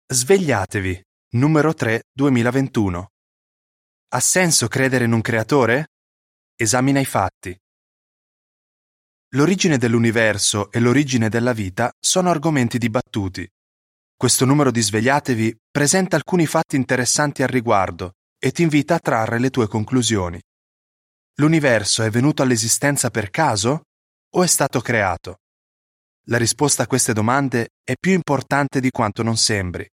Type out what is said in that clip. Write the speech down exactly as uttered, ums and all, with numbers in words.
Svegliatevi, numero tre duemilaventuno. Ha senso credere in un creatore? Esamina i fatti. L'origine dell'universo e l'origine della vita sono argomenti dibattuti. Questo numero di Svegliatevi presenta alcuni fatti interessanti al riguardo e ti invita a trarre le tue conclusioni. L'universo è venuto all'esistenza per caso o è stato creato? La risposta a queste domande è più importante di quanto non sembri.